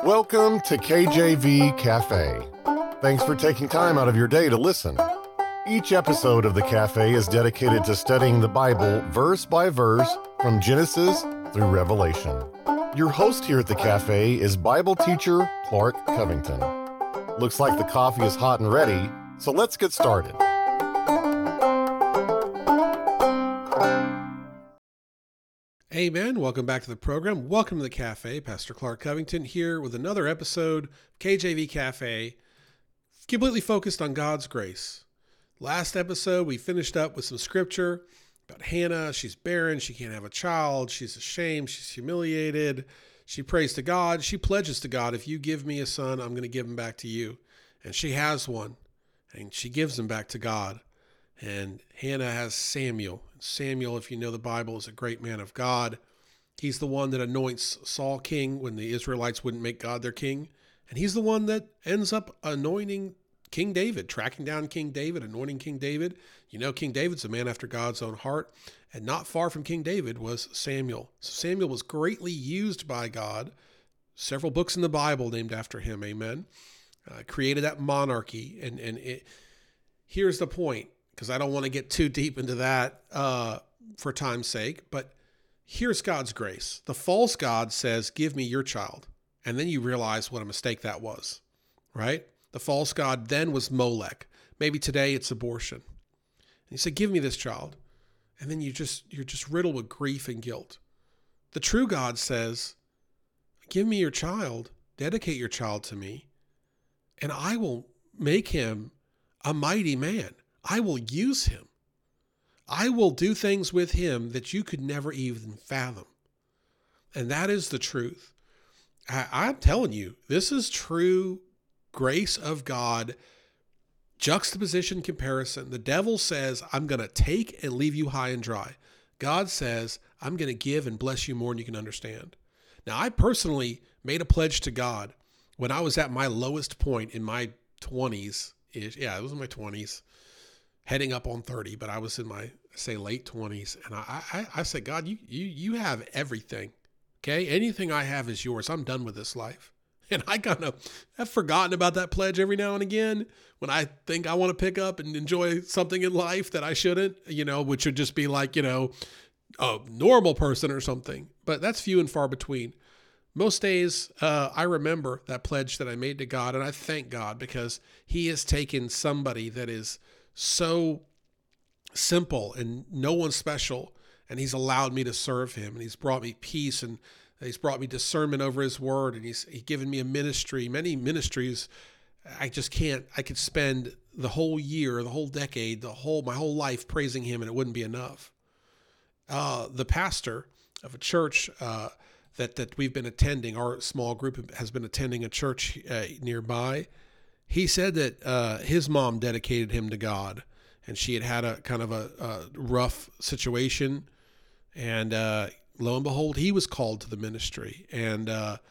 Welcome to KJV Cafe. Thanks for taking time out of your day to listen. Each episode of the Cafe is dedicated to studying the Bible verse by verse from Genesis through Revelation. Your host here at the Cafe is Bible teacher Clark Covington. Looks like the coffee is hot and ready, so let's get started. Amen. Welcome back to the program. Welcome to the Cafe. Pastor Clark Covington here with another episode of KJV Cafe, completely focused on God's grace. Last episode, we finished up with some scripture about Hannah. She's barren. She can't have a child. She's ashamed. She's humiliated. She prays to God. She pledges to God, if you give me a son, I'm going to give him back to you. And she has one, and she gives him back to God. And Hannah has Samuel. Samuel, if you know the Bible, is a great man of God. He's the one that anoints Saul king when the Israelites wouldn't make God their king. And he's the one that ends up anointing King David, tracking down King David, anointing King David. You know, King David's a man after God's own heart. And not far from King David was Samuel. So Samuel was greatly used by God. Several books in the Bible named after him, amen. Created that monarchy. Here's the point, because I don't want to get too deep into that for time's sake, but here's God's grace. The false god says, give me your child. And then you realize what a mistake that was, right? The false god then was Molech. Maybe today it's abortion. And you say, give me this child. And then you're just riddled with grief and guilt. The true God says, give me your child, dedicate your child to me, and I will make him a mighty man. I will use him. I will do things with him that you could never even fathom. And that is the truth. I'm telling you, this is true grace of God, juxtaposition comparison. The devil says, I'm going to take and leave you high and dry. God says, I'm going to give and bless you more than you can understand. Now, I personally made a pledge to God when I was at my lowest point in my 20s. Yeah, it was in my 20s. Heading up on 30, but I was in my, say, late 20s. And I said, God, you have everything, okay? Anything I have is yours. I'm done with this life. And I kind of have forgotten about that pledge every now and again when I think I want to pick up and enjoy something in life that I shouldn't, which would just be like, a normal person or something. But that's few and far between. Most days, I remember that pledge that I made to God, and I thank God because he has taken somebody that is so simple and no one special, and he's allowed me to serve him, and he's brought me peace, and he's brought me discernment over his word, and he's given me a ministry, many ministries. I could spend the whole year, the whole decade, my whole life praising him, and it wouldn't be enough. The pastor of a church that we've been attending, our small group has been attending a church nearby. He said that his mom dedicated him to God, and she had a kind of a rough situation, and lo and behold, he was called to the ministry. And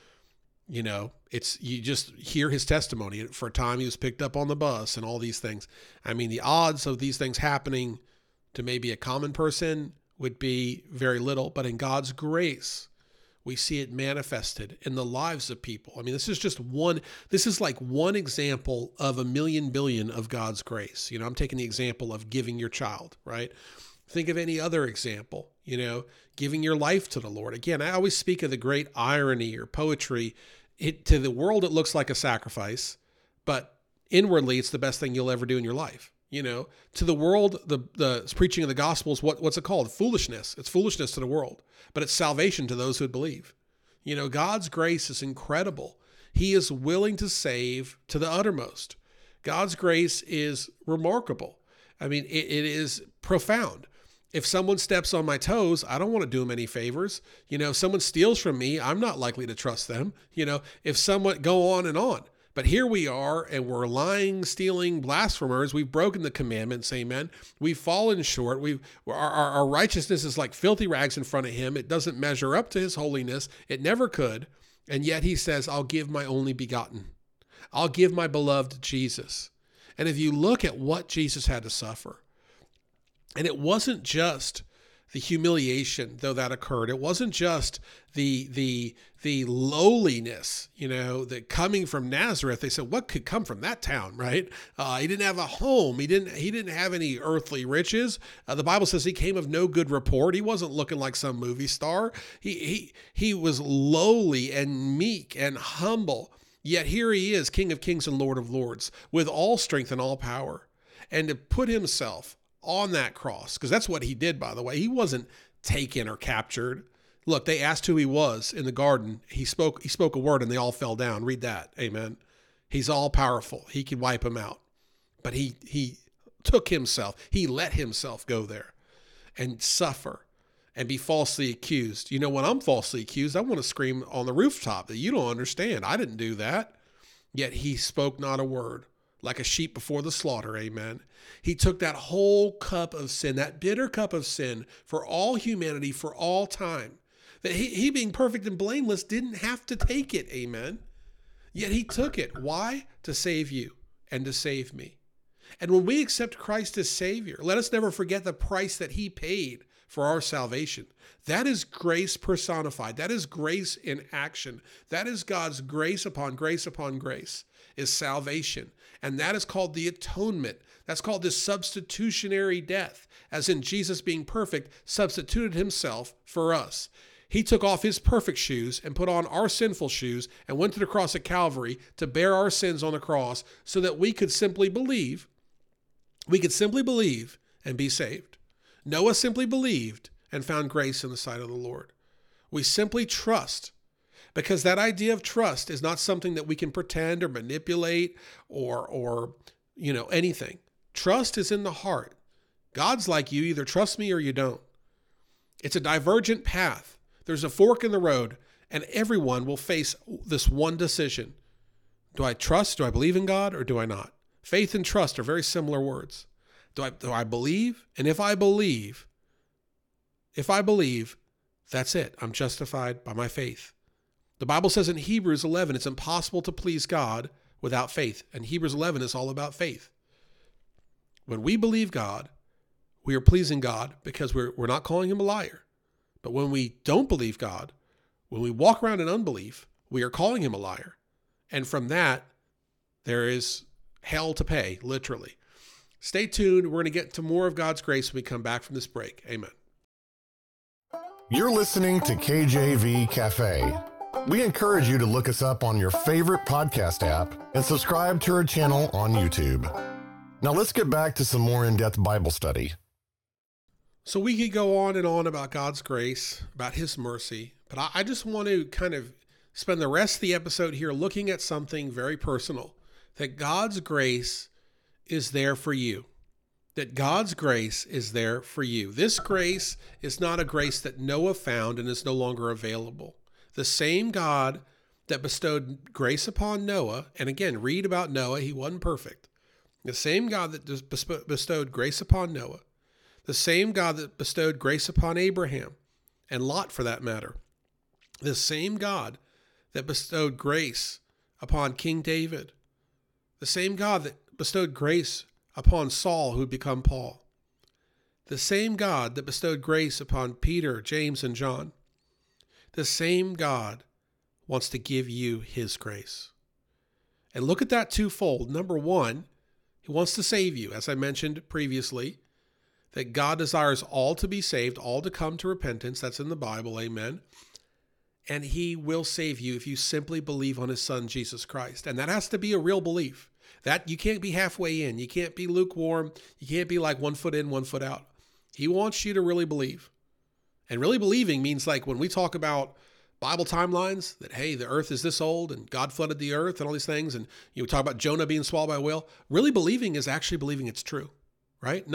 you just hear his testimony. For a time, he was picked up on the bus and all these things. I mean, the odds of these things happening to maybe a common person would be very little, but in God's grace, we see it manifested in the lives of people. I mean, this is like one example of a million billion of God's grace. I'm taking the example of giving your child, right? Think of any other example, giving your life to the Lord. Again, I always speak of the great irony or poetry. To the world, it looks like a sacrifice, but inwardly, it's the best thing you'll ever do in your life. To the world, the preaching of the gospel is what's it called? Foolishness. It's foolishness to the world, but it's salvation to those who believe. God's grace is incredible. He is willing to save to the uttermost. God's grace is remarkable. I mean, it is profound. If someone steps on my toes, I don't want to do them any favors. If someone steals from me, I'm not likely to trust them. If someone go on and on. But here we are, and we're lying, stealing, blasphemers. We've broken the commandments, amen. We've fallen short. Our righteousness is like filthy rags in front of him. It doesn't measure up to his holiness. It never could. And yet he says, I'll give my only begotten. I'll give my beloved Jesus. And if you look at what Jesus had to suffer, and it wasn't just the humiliation, though that occurred. It wasn't just the lowliness, that coming from Nazareth. They said, what could come from that town, right? He didn't have a home. He didn't have any earthly riches. The Bible says he came of no good report. He wasn't looking like some movie star. He was lowly and meek and humble. Yet here he is, King of Kings and Lord of Lords, with all strength and all power. And to put himself on that cross, because that's what he did, by the way. He wasn't taken or captured. Look, they asked who he was in the garden. He spoke a word and they all fell down. Read that. Amen. He's all powerful. He can wipe them out. But he took himself. He let himself go there and suffer and be falsely accused. When I'm falsely accused, I want to scream on the rooftop that you don't understand. I didn't do that. Yet he spoke not a word, like a sheep before the slaughter. Amen. He took that whole cup of sin, that bitter cup of sin for all humanity, for all time. That he being perfect and blameless didn't have to take it. Amen. Yet he took it. Why? To save you and to save me. And when we accept Christ as Savior, let us never forget the price that he paid for our salvation. That is grace personified. That is grace in action. That is God's grace upon grace upon grace, is salvation. And that is called the atonement. That's called this substitutionary death, as in Jesus being perfect, substituted himself for us. He took off his perfect shoes and put on our sinful shoes and went to the cross at Calvary to bear our sins on the cross so that we could simply believe. We could simply believe and be saved. Noah simply believed and found grace in the sight of the Lord. We simply trust, because that idea of trust is not something that we can pretend or manipulate or anything. Trust is in the heart. God's like, you either trust me or you don't. It's a divergent path. There's a fork in the road, and everyone will face this one decision. Do I trust? Do I believe in God, or do I not? Faith and trust are very similar words. Do I believe? And if I believe, that's it. I'm justified by my faith. The Bible says in Hebrews 11, it's impossible to please God without faith. And Hebrews 11 is all about faith. When we believe God, we are pleasing God because we're not calling him a liar. But when we don't believe God, when we walk around in unbelief, we are calling him a liar. And from that, there is hell to pay, literally. Stay tuned. We're going to get to more of God's grace when we come back from this break. Amen. You're listening to KJV Cafe. We encourage you to look us up on your favorite podcast app and subscribe to our channel on YouTube. Now let's get back to some more in-depth Bible study. So we could go on and on about God's grace, about his mercy, but I just want to kind of spend the rest of the episode here looking at something very personal, that God's grace is there for you. That God's grace is there for you. This grace is not a grace that Noah found and is no longer available. The same God that bestowed grace upon Noah, and again, read about Noah, he wasn't perfect. The same God that bestowed grace upon Noah, the same God that bestowed grace upon Abraham, and Lot for that matter, the same God that bestowed grace upon King David, the same God that bestowed grace upon Saul, who'd become Paul. The same God that bestowed grace upon Peter, James, and John. The same God wants to give you his grace. And look at that twofold. Number one, he wants to save you, as I mentioned previously, that God desires all to be saved, all to come to repentance. That's in the Bible, amen. And he will save you if you simply believe on his son, Jesus Christ. And that has to be a real belief. That you can't be halfway in. You can't be lukewarm. You can't be like 1 foot in, 1 foot out. He wants you to really believe. And really believing means, like when we talk about Bible timelines, that, hey, the earth is this old and God flooded the earth and all these things. And you talk about Jonah being swallowed by a whale. Really believing is actually believing it's true, right?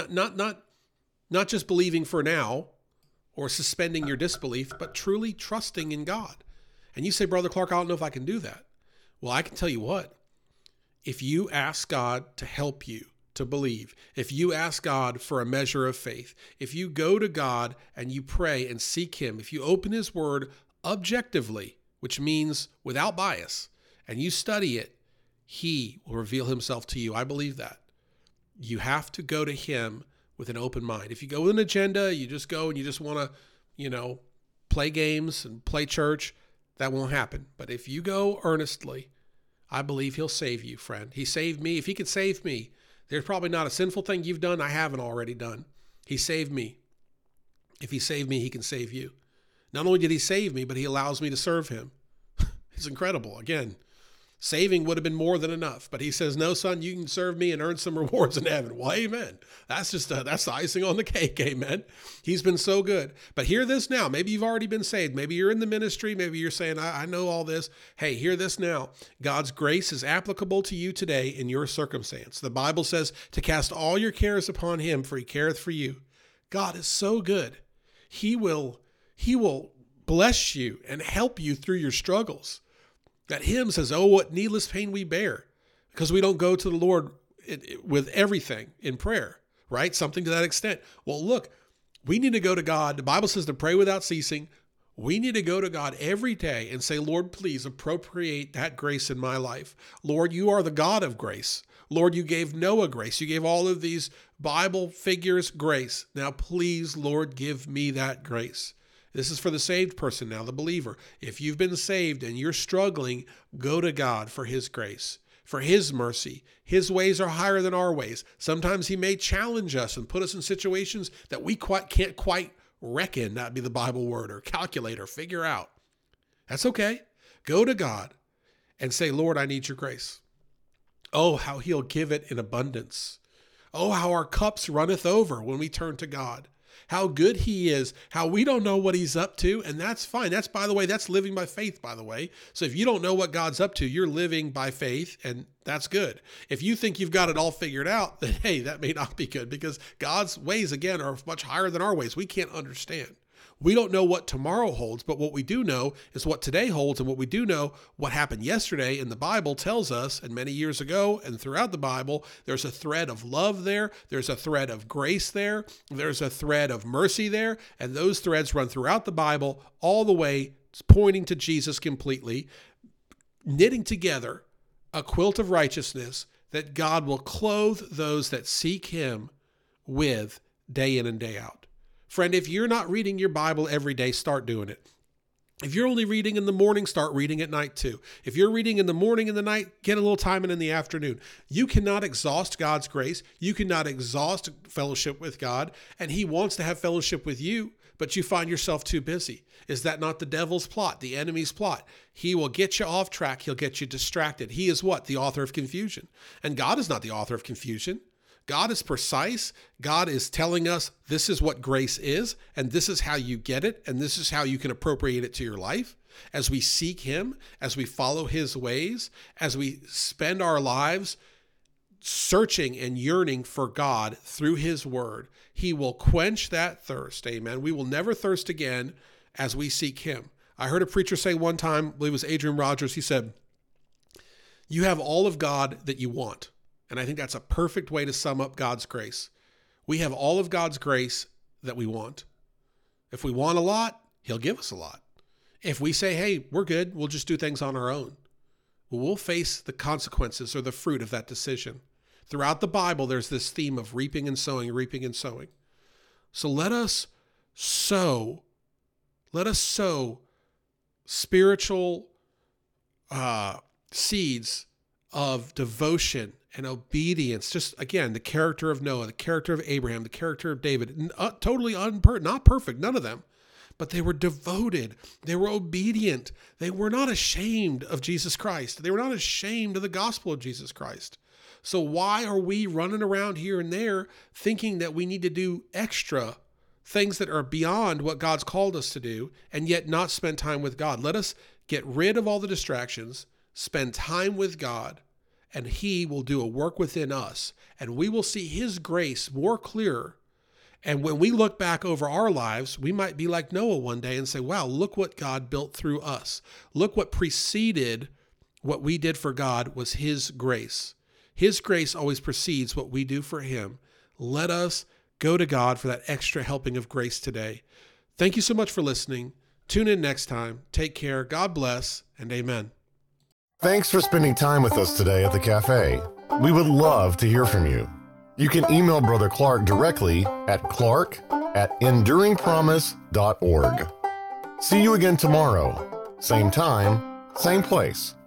Not just believing for now or suspending your disbelief, but truly trusting in God. And you say, Brother Clark, I don't know if I can do that. Well, I can tell you what. If you ask God to help you to believe, if you ask God for a measure of faith, if you go to God and you pray and seek him, if you open his word objectively, which means without bias, and you study it, he will reveal himself to you. I believe that. You have to go to him with an open mind. If you go with an agenda, you just go and you just want to, play games and play church, that won't happen. But if you go earnestly, I believe he'll save you, friend. He saved me. If he could save me, there's probably not a sinful thing you've done I haven't already done. He saved me. If he saved me, he can save you. Not only did he save me, but he allows me to serve him. It's incredible. Again, saving would have been more than enough, but he says, no, son, you can serve me and earn some rewards in heaven. Well, amen. That's the icing on the cake. Amen. He's been so good. But hear this now. Maybe you've already been saved. Maybe you're in the ministry. Maybe you're saying, I know all this. Hey, hear this now. God's grace is applicable to you today in your circumstance. The Bible says to cast all your cares upon him, for he careth for you. God is so good. He will bless you and help you through your struggles. That hymn says, oh, what needless pain we bear, because we don't go to the Lord with everything in prayer, right? Something to that extent. Well, look, we need to go to God. The Bible says to pray without ceasing. We need to go to God every day and say, Lord, please appropriate that grace in my life. Lord, you are the God of grace. Lord, you gave Noah grace. You gave all of these Bible figures grace. Now, please, Lord, give me that grace. This is for the saved person now, the believer. If you've been saved and you're struggling, go to God for his grace, for his mercy. His ways are higher than our ways. Sometimes he may challenge us and put us in situations that we can't quite reckon, that'd be the Bible word, or calculate or figure out. That's okay. Go to God and say, Lord, I need your grace. Oh, how he'll give it in abundance. Oh, how our cups runneth over when we turn to God. How good he is, how we don't know what he's up to, and that's fine. That's, by the way, that's living by faith, by the way. So if you don't know what God's up to, you're living by faith, and that's good. If you think you've got it all figured out, then hey, that may not be good, because God's ways, again, are much higher than our ways. We can't understand. We don't know what tomorrow holds, but what we do know is what today holds, and what we do know, what happened yesterday in the Bible tells us, and many years ago and throughout the Bible, there's a thread of love there, there's a thread of grace there, there's a thread of mercy there, and those threads run throughout the Bible all the way, pointing to Jesus completely, knitting together a quilt of righteousness that God will clothe those that seek him with day in and day out. Friend, if you're not reading your Bible every day, start doing it. If you're only reading in the morning, start reading at night too. If you're reading in the morning and the night, get a little time in the afternoon. You cannot exhaust God's grace. You cannot exhaust fellowship with God, and he wants to have fellowship with you, but you find yourself too busy. Is that not the devil's plot, the enemy's plot? He will get you off track. He'll get you distracted. He is what? The author of confusion. And God is not the author of confusion. God is precise. God is telling us this is what grace is, and this is how you get it, and this is how you can appropriate it to your life. As we seek him, as we follow his ways, as we spend our lives searching and yearning for God through his word, he will quench that thirst. Amen. We will never thirst again as we seek him. I heard a preacher say one time, I believe it was Adrian Rogers, he said, you have all of God that you want. And I think that's a perfect way to sum up God's grace. We have all of God's grace that we want. If we want a lot, he'll give us a lot. If we say, hey, we're good, we'll just do things on our own, well, we'll face the consequences or the fruit of that decision. Throughout the Bible, there's this theme of reaping and sowing, reaping and sowing. So let us sow spiritual seeds of devotion and obedience. Just again, the character of Noah, the character of Abraham, the character of David, totally not perfect, none of them, but they were devoted. They were obedient. They were not ashamed of Jesus Christ. They were not ashamed of the gospel of Jesus Christ. So why are we running around here and there thinking that we need to do extra things that are beyond what God's called us to do and yet not spend time with God? Let us get rid of all the distractions, spend time with God, and he will do a work within us, and we will see his grace more clearer. And when we look back over our lives, we might be like Noah one day and say, wow, look what God built through us. Look what preceded what we did for God was his grace. His grace always precedes what we do for him. Let us go to God for that extra helping of grace today. Thank you so much for listening. Tune in next time. Take care. God bless, and amen. Thanks for spending time with us today at the cafe. We would love to hear from you. You can email Brother Clark directly at clark@enduringpromise.org. See you again tomorrow. Same time, same place.